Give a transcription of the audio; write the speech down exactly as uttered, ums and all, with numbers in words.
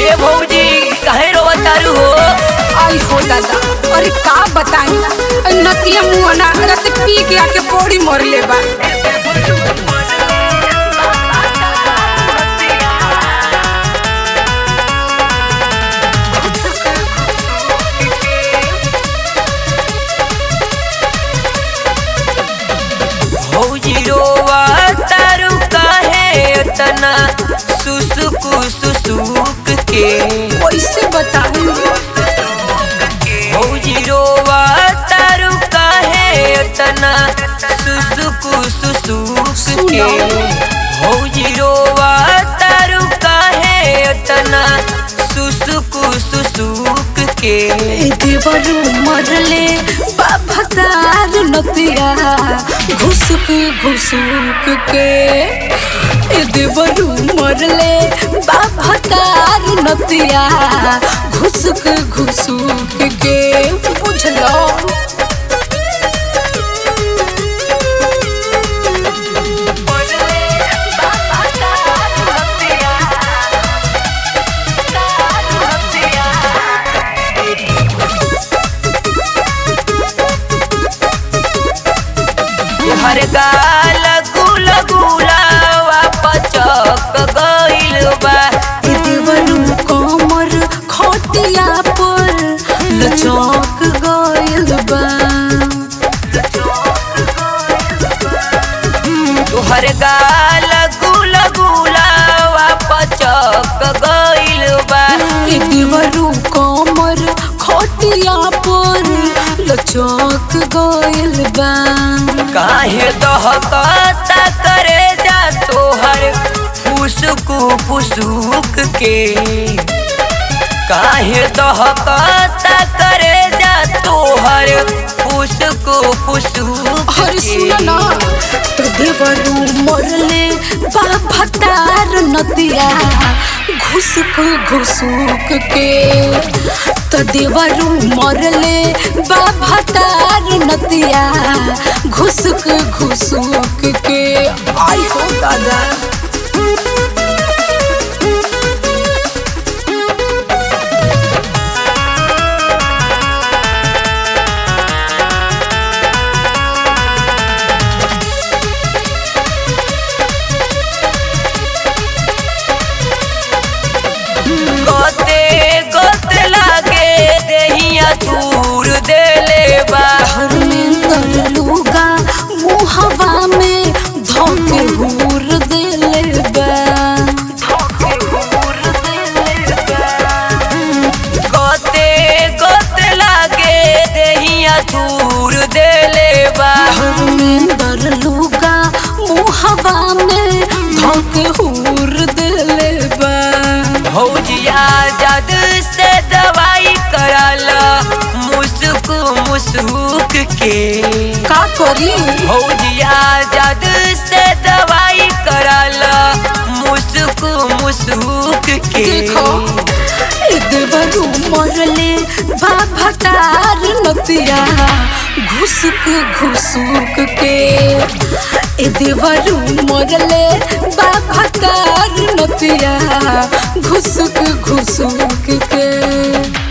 ए भौजी काहे रोवत तारू हो? आई हो दादा, अरे का बताई नतिया मुआना रात पी के आके पौड़ी मर ले बा। भौजी रोवत तारू काहे तना सुसुक सुसुक के? कैसे बताई भौजी रोवत तारू काहे तना सुसुक सुसुक के? भौजी रोवत तारू काहे तना सुसुक सुसुक के? देवरू मरले बाबा तार नतिया घुसुक घुसुक के। ए देवरू मरले बाबा तार नतिया घुसुक घुसुक के, बुझलो? हर गाल गुल गुलावा पचक गइल बा। ए देवरू कमर खटिया पर लचक गइल बा। तोहर गाल गुल गुलावा पचक गइल बा। ए देवरू कमर खटिया पर लचक गइल बा। काहे दहकता करे जा तोहर फुसुक फुसुक के? काहे दहकता करे जा तोहर फुसुक फुसुक हर सुन ना, तो देवरू मरले बाबा तार नतिया घुसुक घुसुक के। तो देवरू मरले बाबा तार नतिया घुसुक घुसुक के। आई हो दादा, गोते गोते लागे देहिया दूर देले बा। धर्मेंद्र लुगा मुहवा में धोके हूर देले बा। गोते गोते लागे देहिया दूर देले बा। धर्मेंद्र लुगा मुहवा में धोके हूर देले बा। भौजिया जद से दवाई कराला मुसुक मुसुक के। का करी भौजिया जद से दवाई कराला मुसुक मुसुक के। देखो ए देवरू मरले बाबा तार नतिया घुसुक घुसुक के। ए देवरू मरले बाबा तार नतिया घुसुक घुसुक के।